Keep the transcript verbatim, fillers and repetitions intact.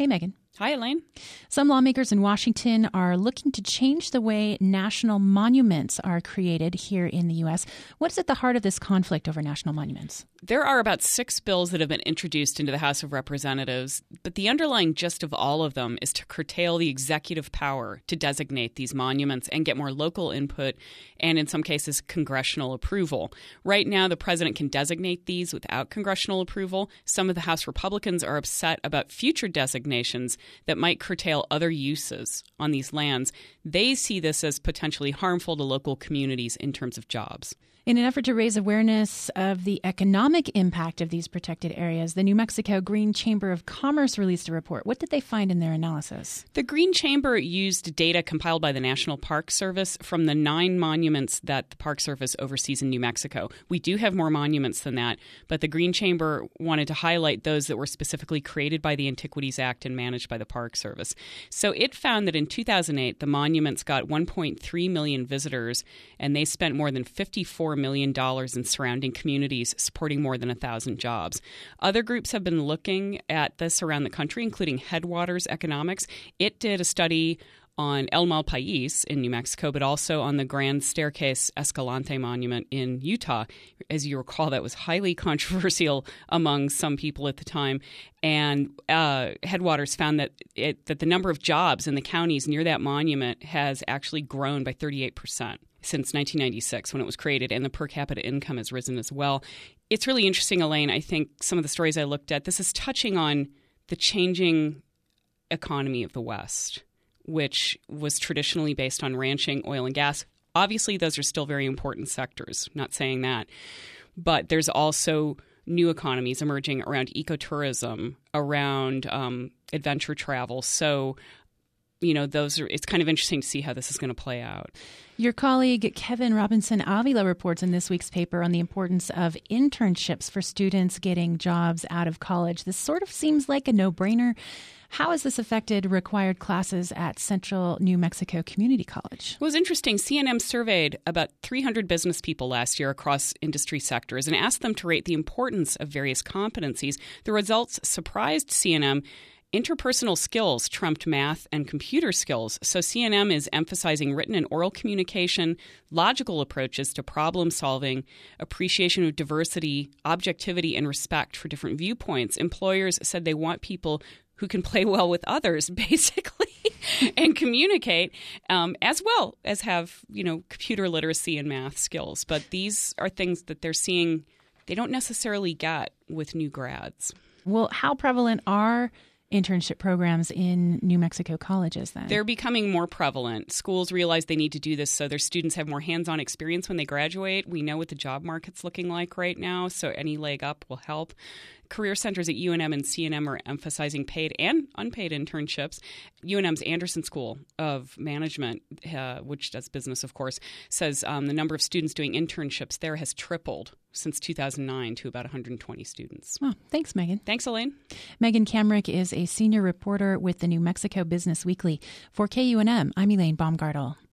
Hey, Megan. Hi, Elaine. Some lawmakers in Washington are looking to change the way national monuments are created here in the U S. What's at the heart of this conflict over national monuments? There are about six bills that have been introduced into the House of Representatives, but the underlying gist of all of them is to curtail the executive power to designate these monuments and get more local input and, in some cases, congressional approval. Right now, the president can designate these without congressional approval. Some of the House Republicans are upset about future designations that might curtail other uses on these lands. They see this as potentially harmful to local communities in terms of jobs. In an effort to raise awareness of the economic impact of these protected areas, the New Mexico Green Chamber of Commerce released a report. What did they find in their analysis? The Green Chamber used data compiled by the National Park Service from the nine monuments that the Park Service oversees in New Mexico. We do have more monuments than that, but the Green Chamber wanted to highlight those that were specifically created by the Antiquities Act and managed by the Park Service. So it found that in two thousand eight, the monuments got one point three million visitors, and they spent more than fifty-four million dollars in surrounding communities, supporting more than one thousand jobs. Other groups have been looking at this around the country, including Headwaters Economics. It did a study on El Malpais in New Mexico, but also on the Grand Staircase Escalante Monument in Utah. As you recall, that was highly controversial among some people at the time. And uh, Headwaters found that it, that the number of jobs in the counties near that monument has actually grown by thirty-eight percent. Since nineteen ninety-six when it was created, and the per capita income has risen as well. It's really interesting, Elaine. I think some of the stories I looked at, this is touching on the changing economy of the West, which was traditionally based on ranching, oil, and gas. Obviously, those are still very important sectors, not saying that. But there's also new economies emerging around ecotourism, around um, adventure travel. So you know, those are, it's kind of interesting to see how this is going to play out. Your colleague Kevin Robinson Avila reports in this week's paper on the importance of internships for students getting jobs out of college. This sort of seems like a no-brainer. How has this affected required classes at Central New Mexico Community College? It was interesting. C N M surveyed about three hundred business people last year across industry sectors and asked them to rate the importance of various competencies. The results surprised C N M. Interpersonal skills trumped math and computer skills. So C N M is emphasizing written and oral communication, logical approaches to problem solving, appreciation of diversity, objectivity, and respect for different viewpoints. Employers said they want people who can play well with others, basically, and communicate, um, as well as have, you know, computer literacy and math skills. But these are things that they're seeing they don't necessarily get with new grads. Well, how prevalent are internship programs in New Mexico colleges then? They're becoming more prevalent. Schools realize they need to do this so their students have more hands-on experience when they graduate. We know what the job market's looking like right now, so any leg up will help. Career centers at U N M and C N M are emphasizing paid and unpaid internships. U N M's Anderson School of Management, uh, which does business, of course, says um, the number of students doing internships there has tripled since two thousand nine to about one hundred twenty students. Oh, thanks, Megan. Thanks, Elaine. Megan Kamrick is a senior reporter with the New Mexico Business Weekly. For K U N M, I'm Elaine Baumgartel.